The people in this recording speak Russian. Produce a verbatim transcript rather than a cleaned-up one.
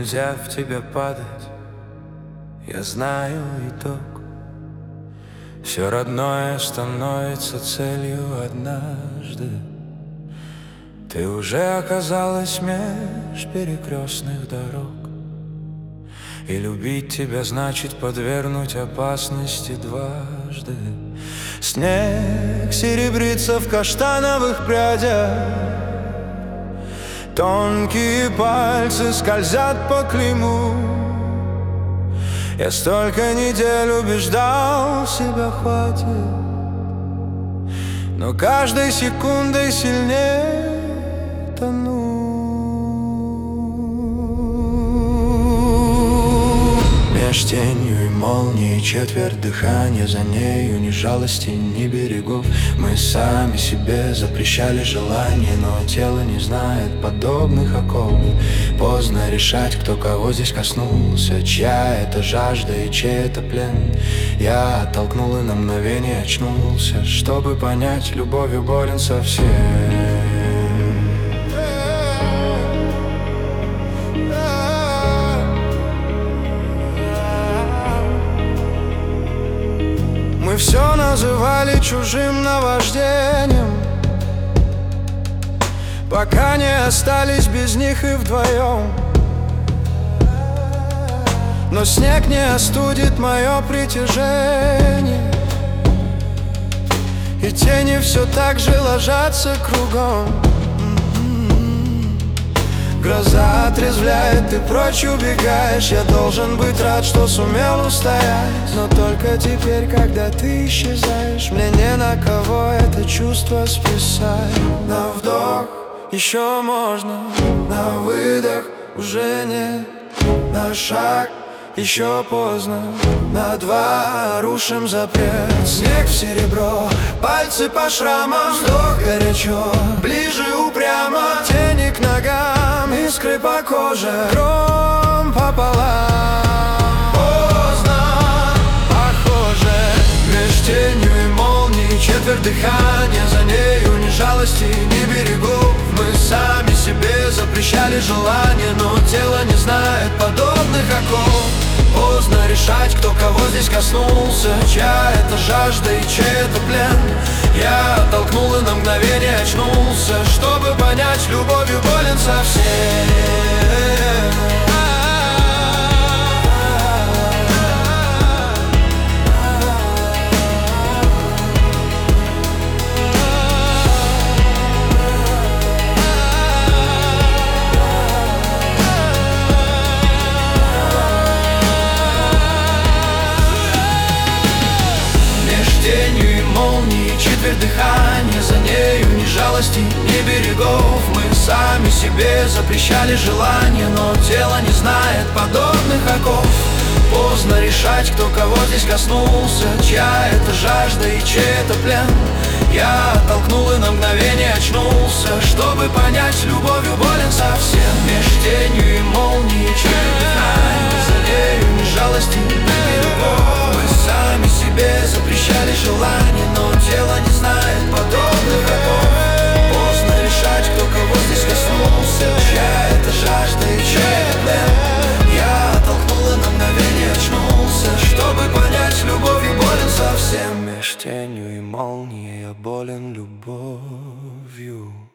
нельзя в тебя падать, я знаю итог. Все родное становится целью однажды. Ты уже оказалась меж перекрестных дорог, и любить тебя значит подвергнуть опасности дважды. Снег серебрится в каштановых прядях, тонкие пальцы скользят по клейму. Я столько недель убеждал себя, хватит, но каждой секундой сильнее тону. Меж тенью и молнией четверть дыхания, за нею ни жалости, ни берегов. Мы сами себе запрещали желание, но тело не знает подобных оковов. Поздно решать, кто кого здесь коснулся, чья это жажда и чей это плен. Я оттолкнул и на мгновение очнулся, чтобы понять, любовью болен совсем. Мы все называли чужим наваждением, пока не остались без них и вдвоем. Но снег не остудит мое притяжение, и тени все так же ложатся кругом. Гроза отрезвляет, ты прочь убегаешь. Я должен быть рад, что сумел устоять, но только теперь, когда ты исчезаешь, мне не на кого это чувство списать. На вдох еще можно, на выдох уже нет. На шаг еще поздно, на два рушим запрет. Снег в серебро, пальцы по шрамам, вдох горячо, ближе упрямо. Тени к ногам, искры по коже, гром пополам. Поздно, похоже, меж тенью и молнией четверть дыхания, за нею ни жалости, ни берегов. Мы сами себе запрещали желание, но тело не знает подобных оков. Поздно решать, кто кого здесь коснулся, чья это жажда и чей это плен. Я оттолкнул и на мгновение очнулся, чтобы понять, любовью болен совсем. Четверть дыхания, за нею ни жалости, ни берегов. Мы сами себе запрещали желание, но тело не знает подобных оков. Поздно решать, кто кого здесь коснулся, чья это жажда и чей это плен. Я оттолкнул и на мгновение очнулся, чтобы понять, любовью болен совсем. Меж тенью и молнией четверть дыхания, за нею ни жалости, ни берегов. Мы сами себе запрещали желание, но тело не знает подобных оков. Поздно решать, кто кого здесь коснулся, чья это жажда и чей это плен. Я оттолкнул и на мгновение очнулся, чтобы понять, любовью болен совсем. Меж тенью и молнией я болен любовью.